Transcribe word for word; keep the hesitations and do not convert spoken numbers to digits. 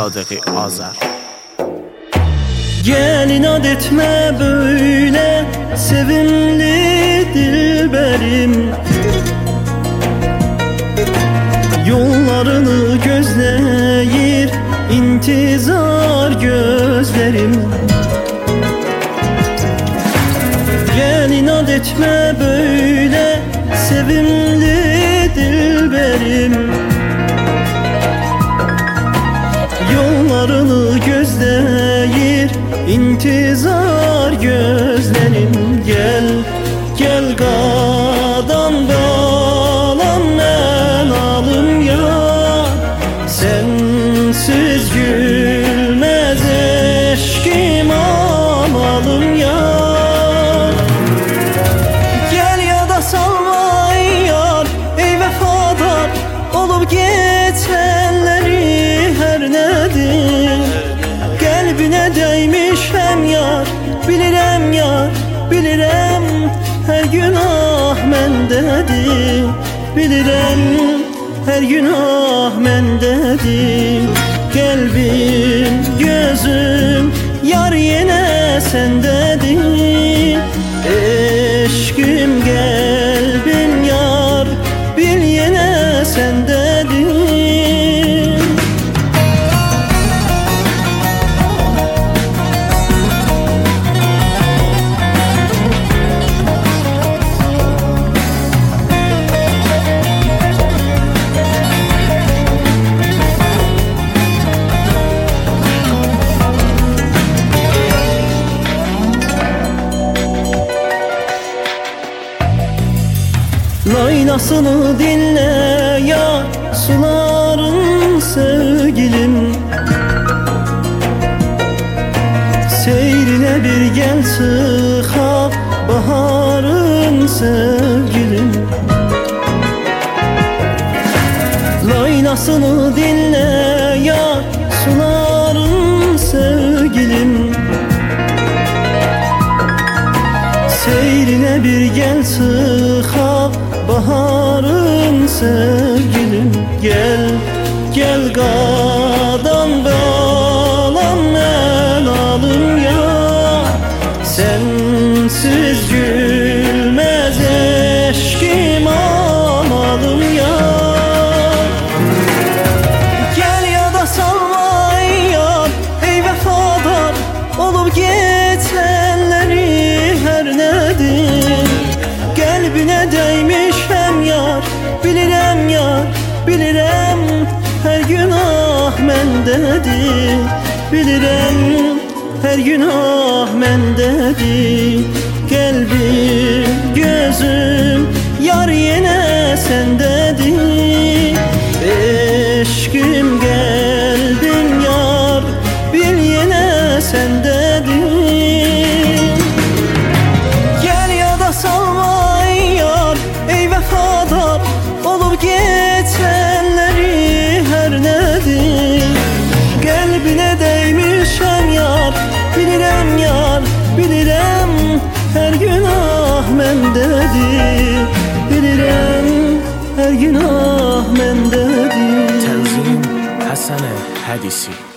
Sadığı Azər. Gel inat etme böyle sevimli dilberim, yollarını gözleyir intizar gözlerim. Gel inat etme böyle sevimli dilberim, yollarını gözleyir intizar gözlerim. Gel, gel qadan qalan mən alım ya, sensiz gülmez eşkim amalım ya. Gel ya da salma yar, ey vefadar olup geçenleri her nedir? Kalbine değmişem yar, bilirem yar, bilirem her günah mendedir. Bilirem her günah mendedir. Kalbim, gözüm yar yine sendedir. Eşkim kalbim yar, bil yine sendedir. Laylasını dinle ya suların sevgilim, seyrine bir gel çıkar baharın sevgilim. Laylasını dinle ya suların sevgilim, seyrine bir gel çıkar baharın sevgilim. Gel, gel qadan qalan mən alım ya, sensiz gülmez eşkim amalım ya. Gel ya da salma yar, ey vefadar olup geçenleri her nedir? Kalbine değmişem yar, bilirem yar, bilirem her günah mendedir. Bilirem her günah mendedir. Kalbim, gözüm yar yine sendedir. Eşkim kalbim yar, bil yine sendedir. Gel ya da salma yar, ey vefadar olup geçenleri her nedir? Kalbine değmişem yar, bilirem yar, bilirem her günah mendedir. Bilirem her günah mendedir. Tənzim Həsən Hədisi.